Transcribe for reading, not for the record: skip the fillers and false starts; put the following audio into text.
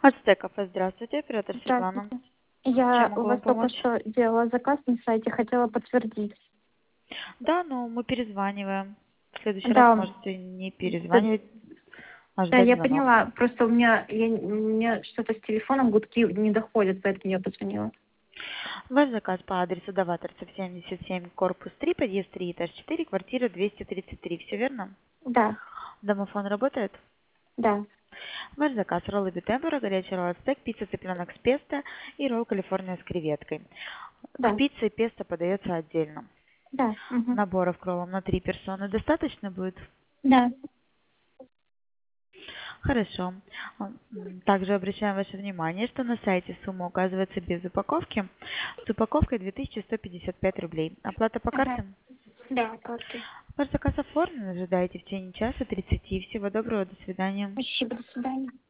Ацтек кафе, здравствуйте, оператор Светлана. Здравствуйте. Чем Я у могу вам вас только помочь? что делала заказ на сайте, хотела подтвердить. Да, но мы перезваниваем. В следующий раз Да, можете не т- перезванивать, а да, ждать я звонок. поняла. Просто у меня что-то с телефоном гудки не доходят, поэтому я позвонила. Ваш заказ по адресу Даваторцев 77, корпус 3, подъезд 3, этаж 4, квартира 233. Все верно? Да, Домофон работает? да, Ваш заказ: роллы битембера, горячий ролл ацтек, пицца цыпленок с песто и ролл Калифорния с креветкой. К да, пицце песто подается отдельно. да, угу. Наборов к роллам на 3 персоны достаточно будет? Да, Хорошо. Также обращаем ваше внимание, что на сайте сумма указывается без упаковки. С упаковкой 2155 рублей. Оплата по ага, карте? да, картой. Ваш заказ оформлен. Ожидаете в течение часа 30. Всего доброго. До свидания. Спасибо, до свидания.